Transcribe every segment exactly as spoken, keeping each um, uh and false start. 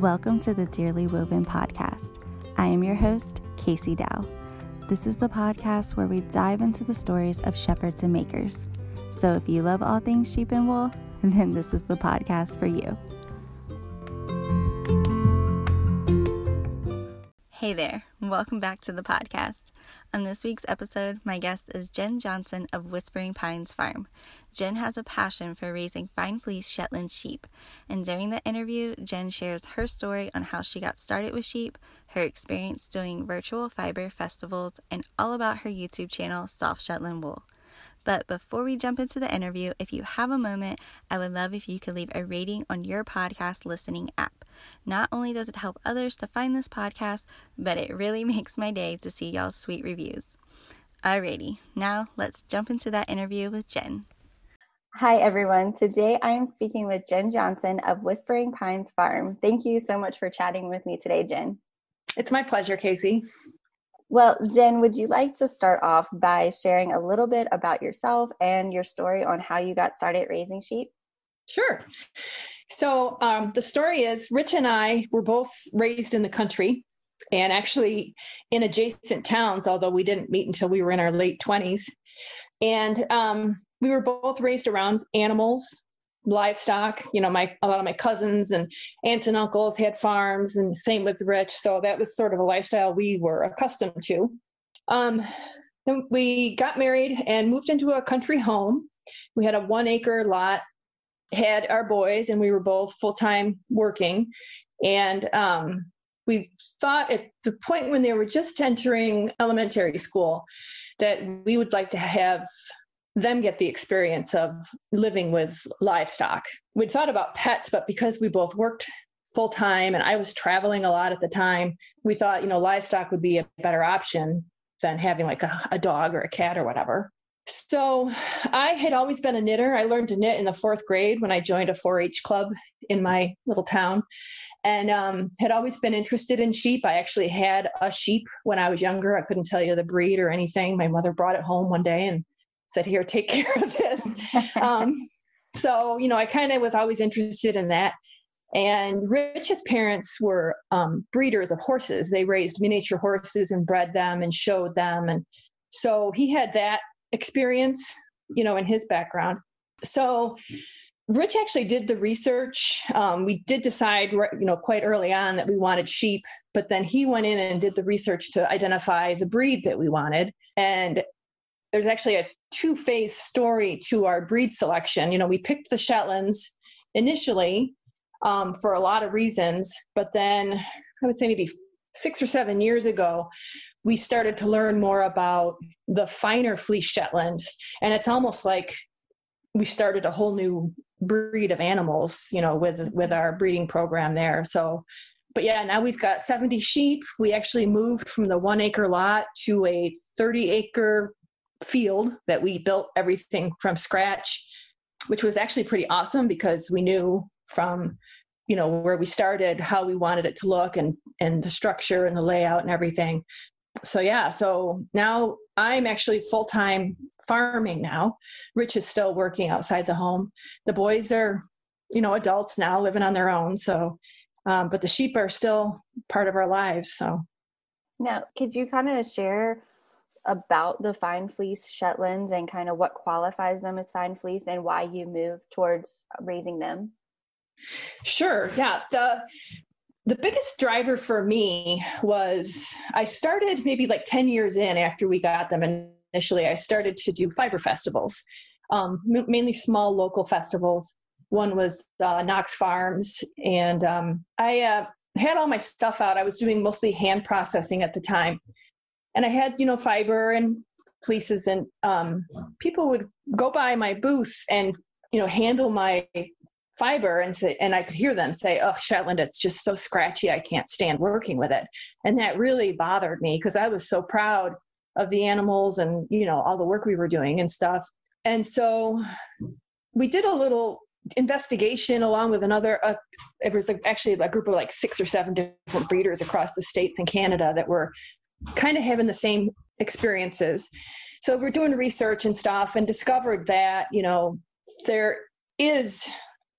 Welcome to the Dearly Woven podcast. I am your host, Casey Dow. This is the podcast where we dive into the stories of shepherds and makers. So if you love all things sheep and wool, then this is the podcast for you. Hey there, welcome back to the podcast. On this week's episode, my guest is Jen Johnson of Whispering Pines Farm. Jen has a passion for raising fine fleece Shetland sheep, and during the interview, Jen shares her story on how she got started with sheep, her experience doing virtual fiber festivals, and all about her YouTube channel, Soft Shetland Wool. But before we jump into the interview, if you have a moment, I would love if you could leave a rating on your podcast listening app. Not only does it help others to find this podcast, but it really makes my day to see y'all's sweet reviews. Alrighty, now let's jump into that interview with Jen. Hi everyone, today I am speaking with Jen Johnson of Whispering Pines Farm. Thank you so much for chatting with me today, Jen. It's my pleasure, Casey. Well, Jen, would you like to start off by sharing a little bit about yourself and your story on how you got started raising sheep? Sure. So um, the story is Rich and I were both raised in the country and actually in adjacent towns, although we didn't meet until we were in our late twenties. And um, we were both raised around animals, livestock. You know, my a lot of my cousins and aunts and uncles had farms, and same with Rich. So that was sort of a lifestyle we were accustomed to. Um, then we got married and moved into a country home. We had a one acre lot, had our boys, and we were both full-time working. And um, we thought at the point when they were just entering elementary school that we would like to have them get the experience of living with livestock. We'd thought about pets, but because we both worked full time and I was traveling a lot at the time, we thought, you know, livestock would be a better option than having like a, a dog or a cat or whatever. So I had always been a knitter. I learned to knit in the fourth grade when I joined a four H club in my little town, and um, had always been interested in sheep. I actually had a sheep when I was younger. I couldn't tell you the breed or anything. My mother brought it home one day and said, here, take care of this. um, so, you know, I kind of was always interested in that. And Rich's parents were um, breeders of horses. They raised miniature horses and bred them and showed them. And so he had that experience, you know, in his background. So Rich actually did the research. Um, we did decide, you know, quite early on that we wanted sheep, but then he went in and did the research to identify the breed that we wanted. And there's actually a two-phase story to our breed selection. You know, we picked the Shetlands initially um, for a lot of reasons, but then I would say maybe six or seven years ago, we started to learn more about the finer fleece Shetlands. And it's almost like we started a whole new breed of animals, you know, with, with our breeding program there. So, but yeah, now we've got seventy sheep. We actually moved from the one acre lot to a thirty acre field that we built everything from scratch, which was actually pretty awesome because we knew from, you know, where we started, how we wanted it to look and, and the structure and the layout and everything. So yeah, so now I'm actually full-time farming now. Rich is still working outside the home. The boys are, you know, adults now living on their own. So, um, but the sheep are still part of our lives. So now, could you kind of share about the fine fleece Shetlands and kind of what qualifies them as fine fleece and why you moved towards raising them? Sure. Yeah. The the biggest driver for me was I started maybe like ten years in after we got them initially. I started to do fiber festivals, um, m- mainly small local festivals. One was uh, Knox Farms, and um, I uh, had all my stuff out. I was doing mostly hand processing at the time. And I had, you know, fiber and fleeces, and um, people would go by my booth and, you know, handle my fiber and say, and I could hear them say, oh, Shetland, it's just so scratchy. I can't stand working with it. And that really bothered me because I was so proud of the animals and, you know, all the work we were doing and stuff. And so we did a little investigation along with another, uh, it was actually a group of like six or seven different breeders across the States and Canada that were kind of having the same experiences. So we're doing research and stuff and discovered that, you know, there is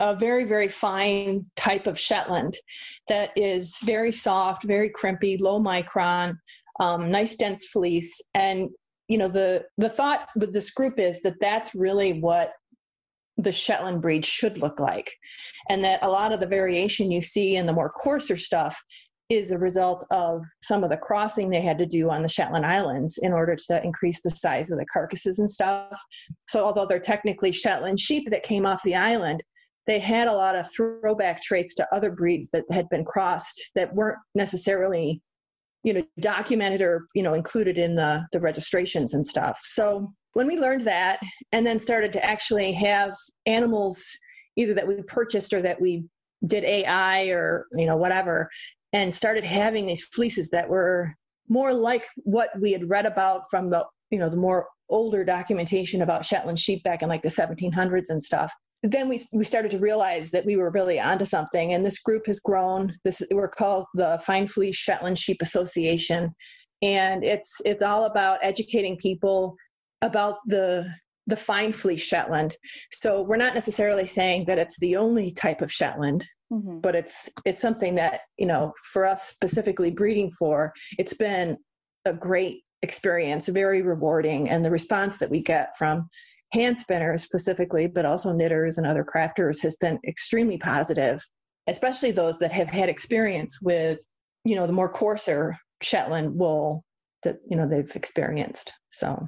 a very, very fine type of Shetland that is very soft, very crimpy, low micron, um, nice dense fleece. And, you know, the, the thought with this group is that that's really what the Shetland breed should look like. And that a lot of the variation you see in the more coarser stuff is a result of some of the crossing they had to do on the Shetland Islands in order to increase the size of the carcasses and stuff. So although they're technically Shetland sheep that came off the island, they had a lot of throwback traits to other breeds that had been crossed that weren't necessarily, you know, documented or, you know, included in the, the registrations and stuff. So when we learned that and then started to actually have animals either that we purchased or that we did A I or, you know, whatever, and started having these fleeces that were more like what we had read about from the, you know, the more older documentation about Shetland sheep back in like the seventeen hundreds and stuff. Then we we started to realize that we were really onto something. And this group has grown. This we're called the Fine Fleece Shetland Sheep Association. And it's it's all about educating people about the the fine fleece Shetland. So we're not necessarily saying that it's the only type of Shetland, mm-hmm. but it's it's something that, you know, for us specifically breeding for, it's been a great experience, very rewarding. And the response that we get from hand spinners specifically, but also knitters and other crafters has been extremely positive, especially those that have had experience with, you know, the more coarser Shetland wool that, you know, they've experienced. So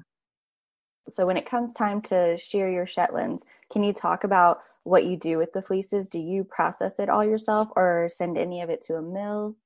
So when it comes time to shear your Shetlands, can you talk about what you do with the fleeces? Do you process it all yourself or send any of it to a mill?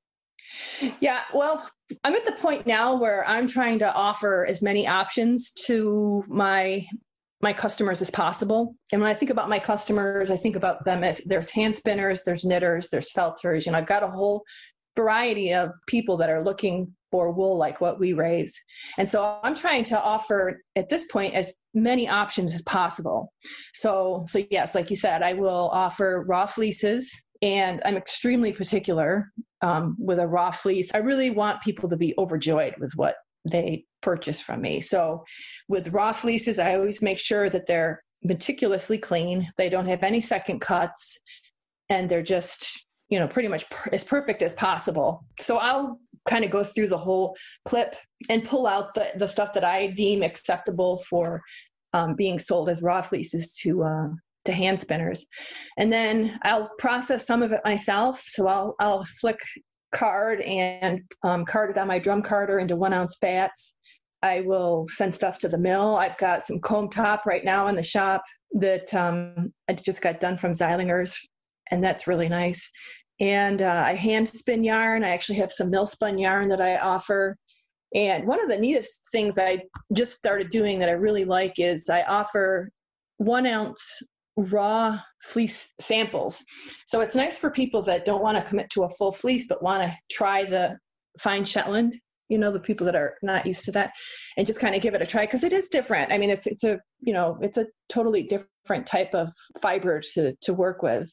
Yeah, well, I'm at the point now where I'm trying to offer as many options to my my customers as possible. And when I think about my customers, I think about them as there's hand spinners, there's knitters, there's felters. You know, I've got a whole variety of people that are looking for wool like what we raise. And so I'm trying to offer at this point as many options as possible. So, so yes, like you said, I will offer raw fleeces, and I'm extremely particular um, with a raw fleece. I really want people to be overjoyed with what they purchase from me. So with raw fleeces, I always make sure that they're meticulously clean. They don't have any second cuts, and they're just, you know, pretty much per- as perfect as possible. So I'll kind of go through the whole clip and pull out the, the stuff that I deem acceptable for um, being sold as raw fleeces to uh, to hand spinners. And then I'll process some of it myself. So I'll I'll flick card and um, card it on my drum carder into one ounce bats. I will send stuff to the mill. I've got some comb top right now in the shop that um, I just got done from Zeilinger's, and that's really nice. And uh, I hand spin yarn. I actually have some mill spun yarn that I offer. And one of the neatest things I just started doing that I really like is I offer one ounce raw fleece samples. So it's nice for people that don't want to commit to a full fleece, but want to try the fine Shetland, you know, the people that are not used to that, and just kind of give it a try, because it is different. I mean, it's, it's a, you know, it's a totally different type of fiber to, to work with.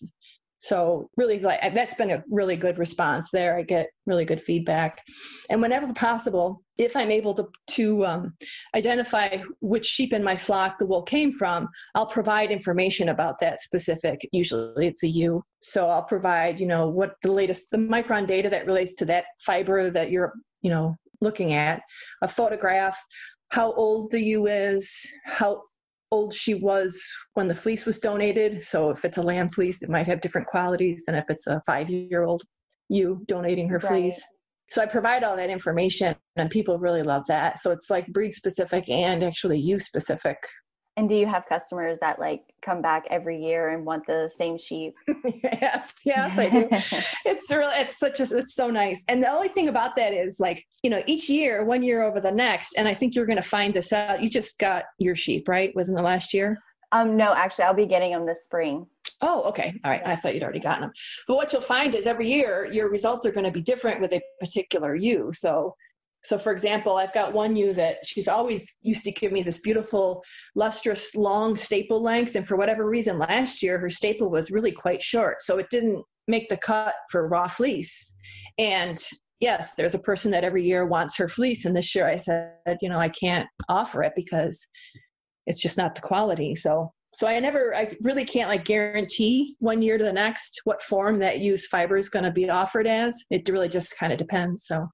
So really, like, that's been a really good response there. I get really good feedback. And whenever possible, if I'm able to, to um, identify which sheep in my flock the wool came from, I'll provide information about that specific. Usually it's a ewe. So I'll provide, you know, what the latest, the micron data that relates to that fiber that you're, you know, looking at, a photograph, how old the ewe is, how old she was when the fleece was donated. So if it's a lamb fleece, it might have different qualities than if it's a five-year-old ewe donating her right. fleece. So I provide all that information, and people really love that. So it's like breed specific and actually ewe specific. And do you have customers that like come back every year and want the same sheep? yes, yes, I do. It's really, it's such a, it's so nice. And the only thing about that is, like, you know, each year, one year over the next, and I think you're going to find this out. You just got your sheep, right? Within the last year? Um, no, actually, I'll be getting them this spring. Oh, okay. All right. I thought you'd already gotten them. But what you'll find is every year your results are going to be different with a particular ewe. So So for example, I've got one ewe that she's always used to give me this beautiful, lustrous, long staple length. And for whatever reason, last year, her staple was really quite short. So it didn't make the cut for raw fleece. And yes, there's a person that every year wants her fleece. And this year I said, you know, I can't offer it because it's just not the quality. So So I never, I really can't like guarantee one year to the next what form that used fiber is going to be offered as. It really just kind of depends. So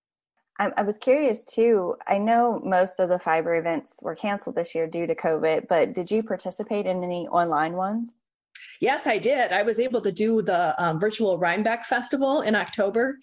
I, I was curious too. I know most of the fiber events were canceled this year due to COVID, but did you participate in any online ones? Yes, I did. I was able to do the um, virtual Rhinebeck Festival in October,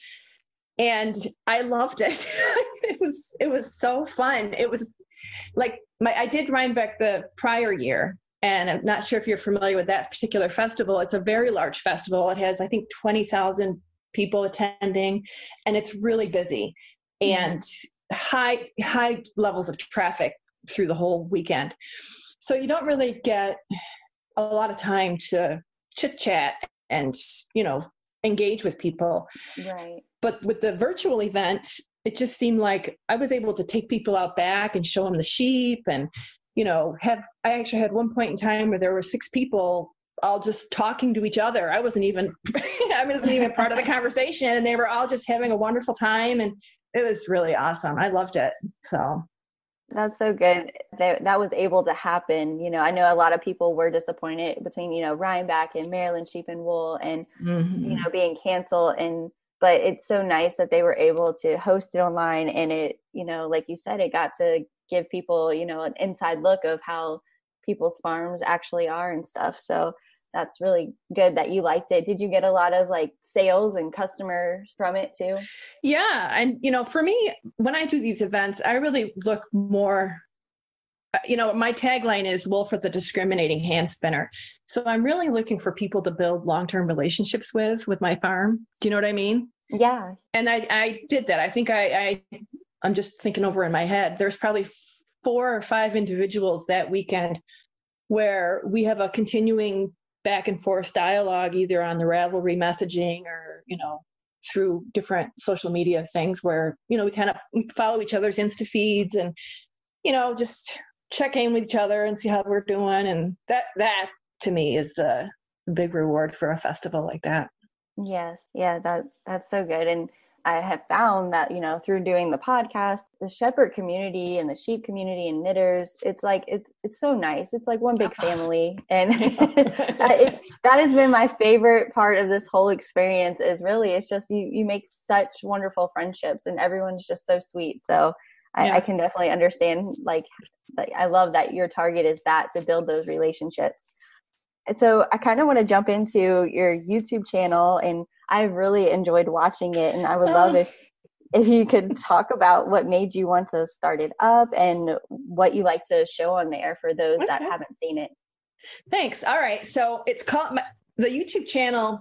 and I loved it. it was it was so fun. It was like my I did Rhinebeck the prior year, and I'm not sure if you're familiar with that particular festival. It's a very large festival. It has, I think, twenty thousand people attending, and it's really busy and high high levels of traffic through the whole weekend. So you don't really get a lot of time to chit chat and, you know, engage with people. Right. But with the virtual event, it just seemed like I was able to take people out back and show them the sheep and, you know, have, I actually had one point in time where there were six people all just talking to each other. I wasn't even, I wasn't even part of the conversation, and they were all just having a wonderful time. And it was really awesome. I loved it. So that's so good that that was able to happen. You know, I know a lot of people were disappointed between, you know, Rhinebeck and Maryland Sheep and Wool and, mm-hmm. you know, being canceled. And, but it's so nice that they were able to host it online. And it, you know, like you said, it got to give people, you know, an inside look of how people's farms actually are and stuff. So that's really good that you liked it. Did you get a lot of like sales and customers from it too? Yeah. And, you know, for me, when I do these events, I really look more, you know, my tagline is wool for the discriminating hand spinner. So I'm really looking for people to build long-term relationships with, with my farm. Do you know what I mean? Yeah. And I, I did that. I think I, I, I'm just thinking over in my head, there's probably four or five individuals that weekend where we have a continuing back and forth dialogue, either on the Ravelry messaging or, you know, through different social media things where, you know, we kind of follow each other's Insta feeds and, you know, just check in with each other and see how we're doing. And that, that to me is the big reward for a festival like that. Yes. Yeah, that's, that's so good. And I have found that, you know, through doing the podcast, the shepherd community and the sheep community and knitters, it's like, it's, it's so nice. It's like one big family. And that, it, that has been my favorite part of this whole experience is really, it's just, you, you make such wonderful friendships and everyone's just so sweet. So I, yeah. I can definitely understand, like, like, I love that your target is that, to build those relationships. So I kind of want to jump into your YouTube channel, and I really enjoyed watching it. And I would love if, if you could talk about what made you want to start it up and what you like to show on there for those okay. that haven't seen it. Thanks. All right. So it's called, the YouTube channel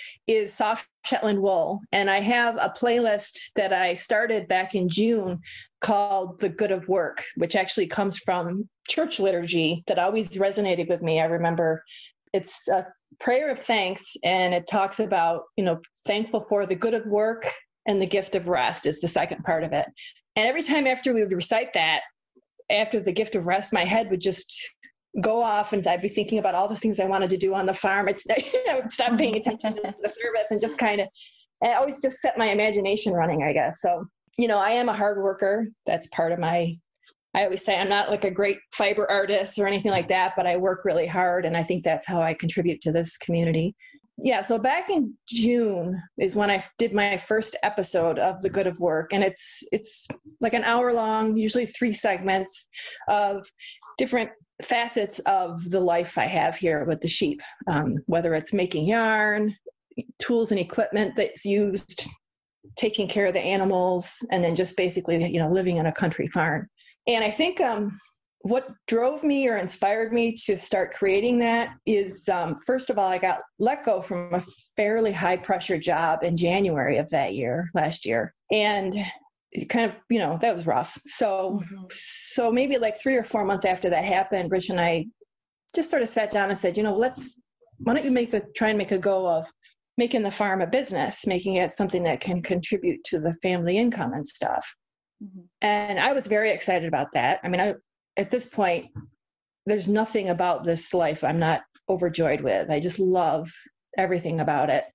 is Soft Shetland Wool. And I have a playlist that I started back in June called The Good of Work, which actually comes from church liturgy that always resonated with me. I remember it's a prayer of thanks, and it talks about, you know, thankful for the good of work and the gift of rest is the second part of it. And every time after we would recite that, after the gift of rest, my head would just go off and I'd be thinking about all the things I wanted to do on the farm. It's, I would stop paying attention to the service and just kind of, I always just set my imagination running, I guess. So, you know, I am a hard worker. That's part of my, I always say I'm not like a great fiber artist or anything like that, but I work really hard. And I think that's how I contribute to this community. Yeah. So back in June is when I did my first episode of The Good of Work. And it's, it's like an hour long, usually three segments of different facets of the life I have here with the sheep, um, whether it's making yarn, tools and equipment that's used, taking care of the animals, and then just basically, you know, living on a country farm. And I think um, what drove me or inspired me to start creating that is, um, first of all, I got let go from a fairly high pressure job in January of that year, last year. And it kind of, you know, that was rough. So, mm-hmm. so maybe like three or four months after that happened, Rich and I just sort of sat down and said, you know, let's, why don't you make a, try and make a go of making the farm a business, making it something that can contribute to the family income and stuff. Mm-hmm. And I was very excited about that. I mean, I, at this point, there's nothing about this life I'm not overjoyed with. I just love everything about it.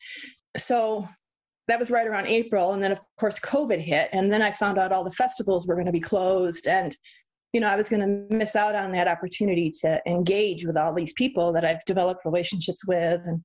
So that was right around April. And then of course, COVID hit. And then I found out all the festivals were going to be closed. And you know, I was going to miss out on that opportunity to engage with all these people that I've developed relationships with. And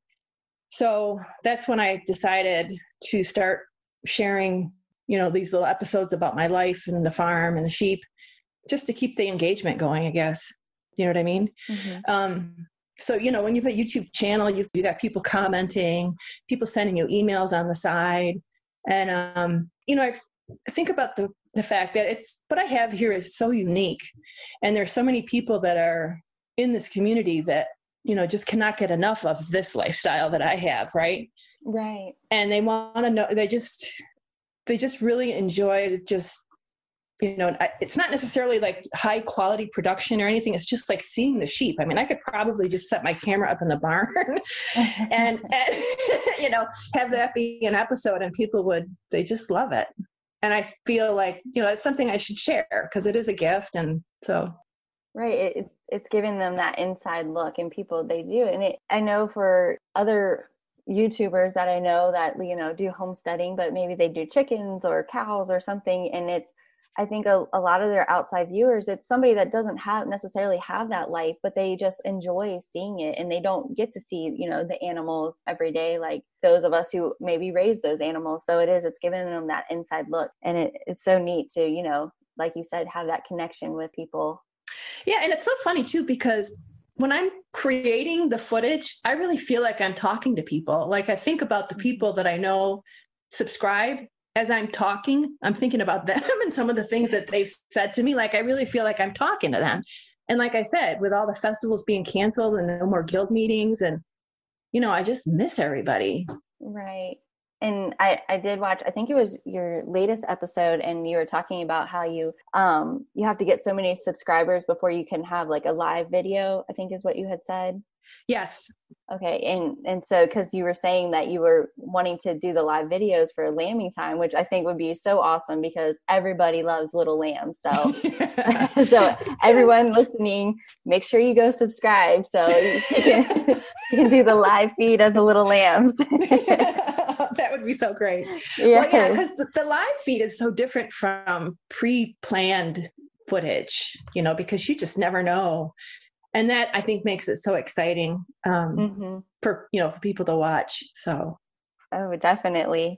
so that's when I decided to start sharing, you know, these little episodes about my life and the farm and the sheep, just to keep the engagement going, I guess. You know what I mean? Mm-hmm. Um, so, you know, when you have a YouTube channel, you, you got people commenting, people sending you emails on the side. And, um, you know, I think about the, the fact that it's, what I have here is so unique. And there's so many people that are in this community that, you know, just cannot get enough of this lifestyle that I have. Right. Right. And they want to know, they just, they just really enjoy just, you know, it's not necessarily like high quality production or anything. It's just like seeing the sheep. I mean, I could probably just set my camera up in the barn and, and, you know, have that be an episode and people would, they just love it. And I feel like, you know, it's something I should share because it is a gift. And so. Right. It, it's giving them that inside look, and people, they do. And it, I know for other YouTubers that I know that, you know, do homesteading, but maybe they do chickens or cows or something. And it's, I think a, a lot of their outside viewers, it's somebody that doesn't have necessarily have that life, but they just enjoy seeing it, and they don't get to see, you know, the animals every day, like those of us who maybe raise those animals. So it is, it's giving them that inside look, and it, it's so neat to, you know, like you said, have that connection with people. Yeah. And it's so funny too, because when I'm creating the footage, I really feel like I'm talking to people. Like I think about the people that I know subscribe. As I'm talking, I'm thinking about them and some of the things that they've said to me. Like, I really feel like I'm talking to them. And like I said, with all the festivals being canceled and no more guild meetings, and, you know, I just miss everybody. Right. And I, I did watch, I think it was your latest episode, and you were talking about how you, um, you have to get so many subscribers before you can have like a live video, I think is what you had said. Yes. Okay. And, and so, cause you were saying that you were wanting to do the live videos for lambing time, which I think would be so awesome because everybody loves little lambs. So, so everyone listening, make sure you go subscribe so you can, you can do the live feed of the little lambs. That would be so great. Yes. Well, yeah, because the, the live feed is so different from pre-planned footage, you know, because you just never know. And that, I think, makes it so exciting um, mm-hmm. for, you know, for people to watch. So. Oh, definitely.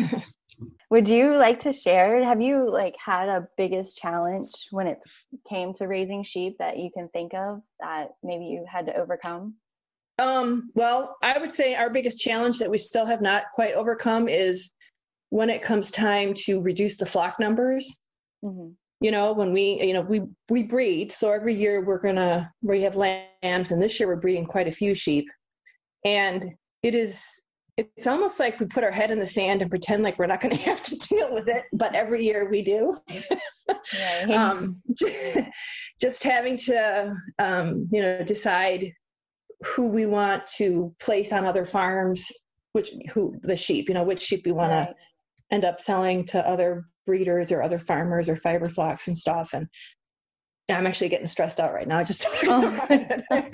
Would you like to share? Have you like had a biggest challenge when it came to raising sheep that you can think of that maybe you had to overcome? Um, well, I would say our biggest challenge that we still have not quite overcome is when it comes time to reduce the flock numbers. Mm-hmm. You know, when we, you know, we, we breed. So every year we're going to, we have lambs, and this year we're breeding quite a few sheep. And it is, it's almost like we put our head in the sand and pretend like we're not going to have to deal with it. But every year we do. Right. um, just, just having to, um, you know, decide who we want to place on other farms, which, who, the sheep, you know, which sheep we want right. to end up selling to other breeders or other farmers or fiber flocks and stuff. And I'm actually getting stressed out right now. Just oh.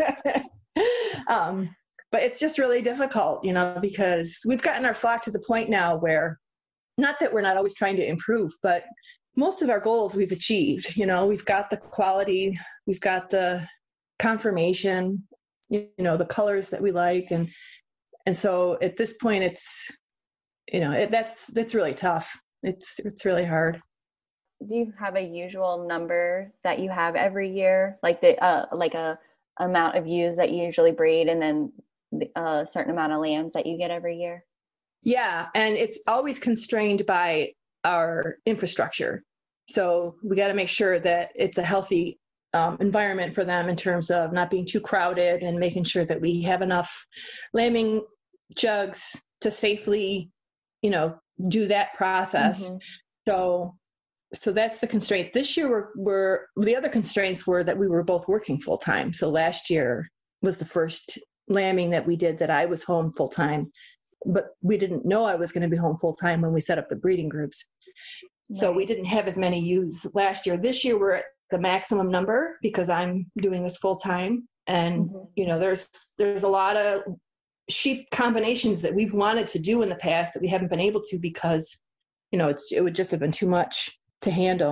um, but it's just really difficult, you know, because we've gotten our flock to the point now where, not that we're not always trying to improve, but most of our goals we've achieved. You know, we've got the quality, we've got the conformation, you know, the colors that we like. And, and so at this point it's, you know, it, that's, that's really tough. It's, it's really hard. Do you have a usual number that you have every year? Like the, uh, like a amount of ewes that you usually breed, and then a certain amount of lambs that you get every year? Yeah. And it's always constrained by our infrastructure. So we got to make sure that it's a healthy um, environment for them in terms of not being too crowded, and making sure that we have enough lambing jugs to safely, you know, do that process. Mm-hmm. So, so that's the constraint. This year we're, we're, the other constraints were that we were both working full time. So last year was the first lambing that we did that I was home full time, but we didn't know I was going to be home full time when we set up the breeding groups. Right. So we didn't have as many ewes last year. This year we're at the maximum number because I'm doing this full time. And, mm-hmm. you know, there's, there's a lot of sheep combinations that we've wanted to do in the past that we haven't been able to because, you know, it's, it would just have been too much to handle.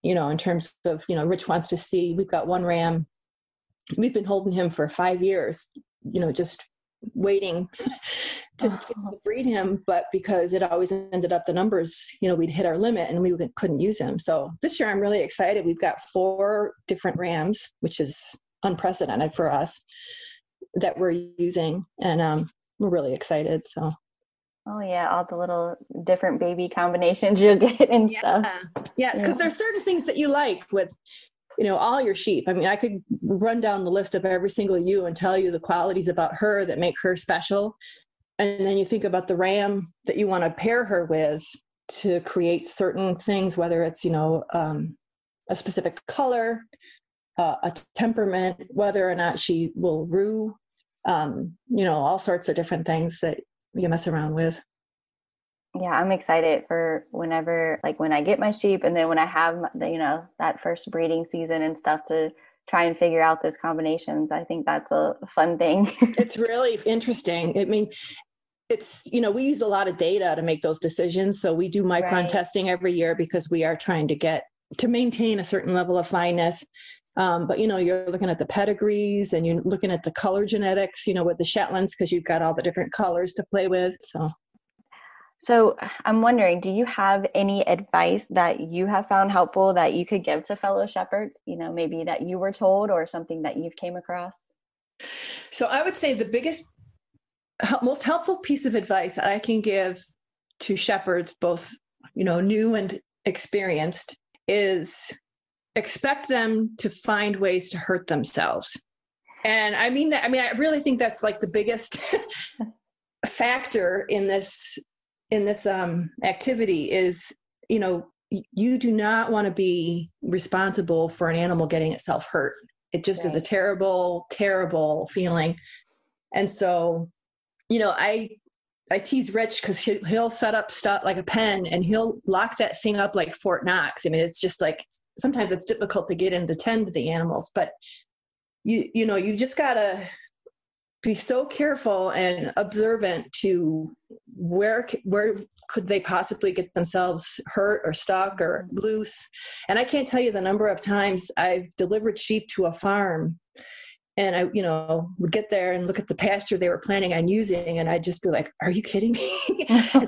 you know, in terms of, you know, Rich wants to see, we've got one ram, we've been holding him for five years, you know, just waiting to, Oh. to breed him. But because it always ended up the numbers, you know, we'd hit our limit and we couldn't use him. So this year I'm really excited. We've got four different rams, which is unprecedented for us, that we're using. And um, we're really excited. So. Oh yeah, all the little different baby combinations you'll get and yeah. stuff. Yeah, because yeah. there's certain things that you like with, you know, all your sheep. I mean, I could run down the list of every single ewe and tell you the qualities about her that make her special. And then you think about the ram that you want to pair her with to create certain things, whether it's, you know, um, a specific color, uh, a temperament, whether or not she will rue, um, you know, all sorts of different things that you mess around with. Yeah, I'm excited for whenever, like when I get my sheep, and then when I have, the, you know, that first breeding season and stuff, to try and figure out those combinations. I think that's a fun thing. It's really interesting. I mean, it's, you know, we use a lot of data to make those decisions. So we do micron Right. testing every year because we are trying to get to maintain a certain level of fineness. Um, but, you know, you're looking at the pedigrees and you're looking at the color genetics, you know, with the Shetlands, because you've got all the different colors to play with. So. So I'm wondering, do you have any advice that you have found helpful that you could give to fellow shepherds, you know, maybe that you were told or something that you've came across? So I would say the biggest, most helpful piece of advice that I can give to shepherds, both, you know, new and experienced, is expect them to find ways to hurt themselves. And I mean that, I mean, I really think that's like the biggest factor in this, in this um, activity is, you know, you do not want to be responsible for an animal getting itself hurt. It just right. is a terrible, terrible feeling. And so, you know, I, I tease Rich because he, he'll set up stuff like a pen and he'll lock that thing up like Fort Knox. I mean, it's just like, sometimes it's difficult to get in to tend to the animals, but you, you know, you just gotta be so careful and observant to where, where could they possibly get themselves hurt or stuck or loose. And I can't tell you the number of times I've delivered sheep to a farm and I, you know, would get there and look at the pasture they were planning on using. And I'd just be like, are you kidding me?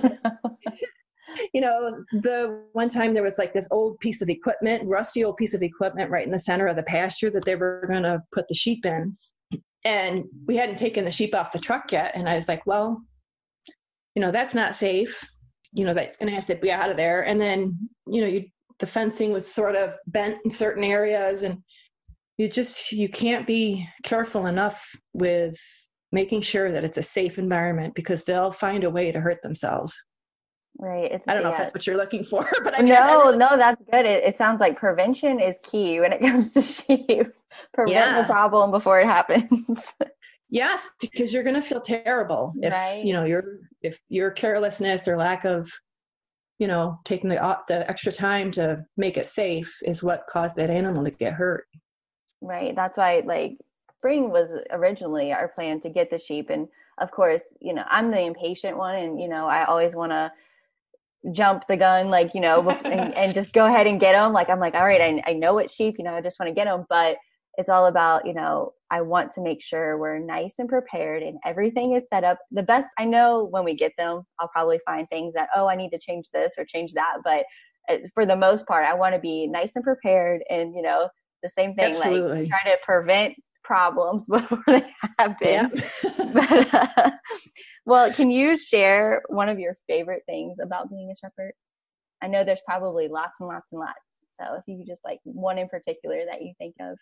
You know, the one time there was like this old piece of equipment, rusty old piece of equipment right in the center of the pasture that they were going to put the sheep in. And we hadn't taken the sheep off the truck yet. And I was like, well, you know, that's not safe. You know, that's going to have to be out of there. And then, you know, you, the fencing was sort of bent in certain areas and you just, you can't be careful enough with making sure that it's a safe environment because they'll find a way to hurt themselves. Right. It's, I don't know yeah. if that's what you're looking for, but I mean, no, I really, no, that's good. It, it sounds like prevention is key when it comes to sheep. Prevent yeah. the problem before it happens. Yes, because you're going to feel terrible if, right. you know, your, if your carelessness or lack of, you know, taking the, the extra time to make it safe is what caused that animal to get hurt. Right. That's why, like, spring was originally our plan to get the sheep. And of course, you know, I'm the impatient one and, you know, I always want to jump the gun, like, you know, and, and just go ahead and get them. Like, I'm like, all right, I, I know it's sheep, you know, I just want to get them. But it's all about, you know, I want to make sure we're nice and prepared and everything is set up the best. I know when we get them, I'll probably find things that, oh, I need to change this or change that. But for the most part, I want to be nice and prepared. And, you know, the same thing, Absolutely. like try to prevent problems before they happen. Yeah. but, uh, well, can you share one of your favorite things about being a shepherd? I know there's probably lots and lots and lots. So if you could just like one in particular that you think of.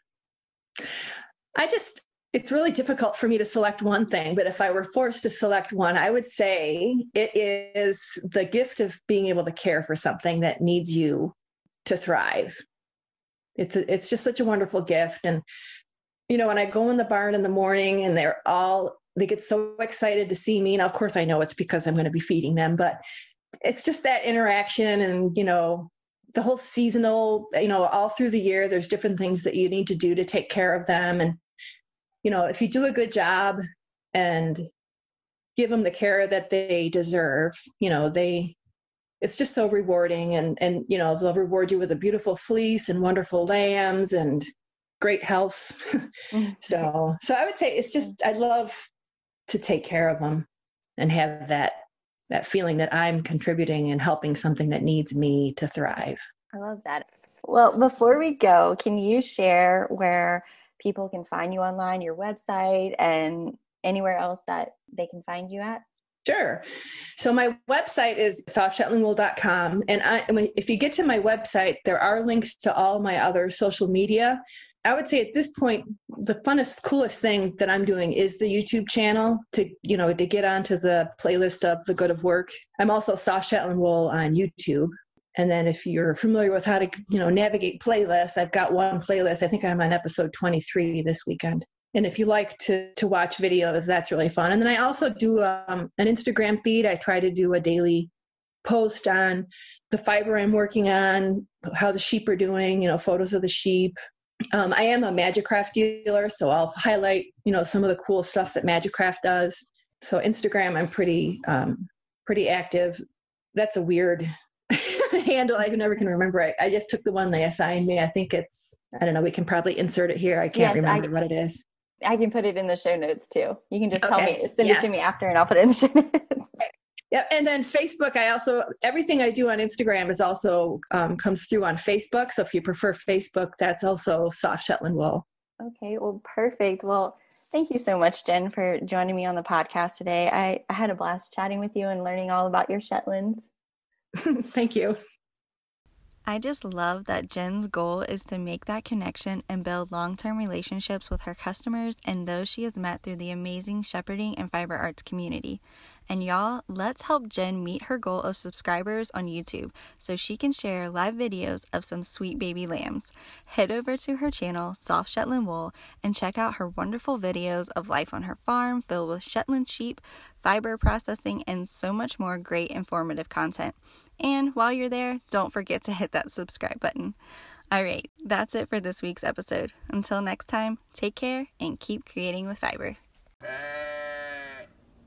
I just, it's really difficult for me to select one thing, but if I were forced to select one, I would say it is the gift of being able to care for something that needs you to thrive. It's a, it's just such a wonderful gift. And, you know, when I go in the barn in the morning and they're all, they get so excited to see me. Now, of course, I know it's because I'm going to be feeding them, but it's just that interaction and, you know, the whole seasonal, you know, all through the year, there's different things that you need to do to take care of them. And, you know, if you do a good job and give them the care that they deserve, you know, they, it's just so rewarding. And, and, you know, they'll reward you with a beautiful fleece and wonderful lambs and great health. so, so I would say it's just, I love to take care of them and have that, that feeling that I'm contributing and helping something that needs me to thrive. I love that. Well, before we go, can you share where people can find you online, your website, and anywhere else that they can find you at? Sure. So my website is soft shetland wool dot com. And I, if you get to my website, there are links to all my other social media. I would say at this point, the funnest, coolest thing that I'm doing is the YouTube channel to, you know, to get onto the playlist of The Good of Work. I'm also Soft Shetland Wool on YouTube. And then if you're familiar with how to, you know, navigate playlists, I've got one playlist. I think I'm on episode twenty-three this weekend. And if you like to to watch videos, that's really fun. And then I also do um, an Instagram feed. I try to do a daily post on the fiber I'm working on, how the sheep are doing, you know, photos of the sheep. Um, I am a Magicraft dealer, so I'll highlight, you know, some of the cool stuff that Magicraft does. So Instagram, I'm pretty um, pretty active. That's a weird handle. I never can remember it. I just took the one they assigned me. I think it's, I don't know, we can probably insert it here. I can't yes, remember I, what it is. I can put it in the show notes too. You can just tell okay. me, send yeah. it to me after and I'll put it in the show notes. Yeah. And then Facebook, I also, everything I do on Instagram is also um, comes through on Facebook. So if you prefer Facebook, that's also Soft Shetland Wool. Okay. Well, perfect. Well, thank you so much, Jen, for joining me on the podcast today. I, I had a blast chatting with you and learning all about your Shetlands. Thank you. I just love that Jen's goal is to make that connection and build long-term relationships with her customers and those she has met through the amazing shepherding and fiber arts community. And y'all, let's help Jen meet her goal of subscribers on YouTube so she can share live videos of some sweet baby lambs. Head over to her channel, Soft Shetland Wool, and check out her wonderful videos of life on her farm filled with Shetland sheep, fiber processing, and so much more great informative content. And while you're there, don't forget to hit that subscribe button. All right, that's it for this week's episode. Until next time, take care and keep creating with fiber.